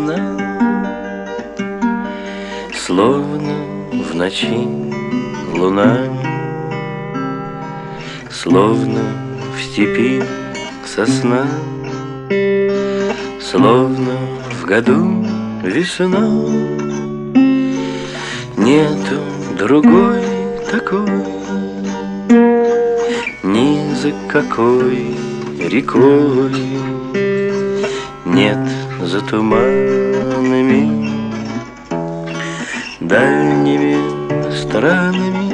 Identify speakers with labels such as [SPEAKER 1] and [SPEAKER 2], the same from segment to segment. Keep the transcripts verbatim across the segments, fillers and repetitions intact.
[SPEAKER 1] весна, словно в ночи луна, словно в степи сосна, словно в году весна. Нету другой такой, ни за какой рекой, нет за туманами, дальними странами,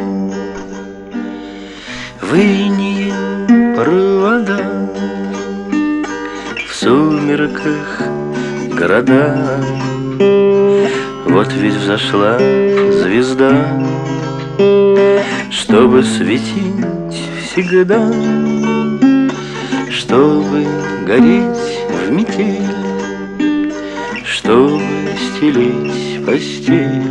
[SPEAKER 1] в инее провода, в сумерках города. Вот ведь взошла звезда, чтобы светить всегда, чтобы гореть в метель, чтобы стелить постель,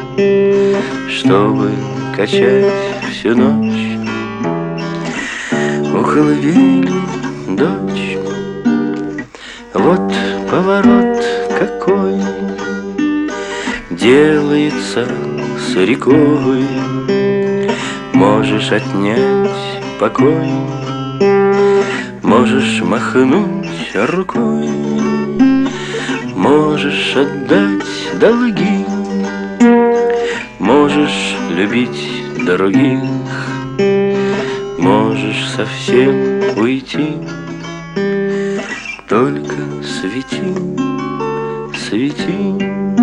[SPEAKER 1] чтобы качать всю ночь у колыбели дочь. Вот поворот какой делается с рекой, можешь отнять покой, можешь махнуть рукой, можешь отдать долги, можешь любить других, можешь совсем уйти. Только свети, свети.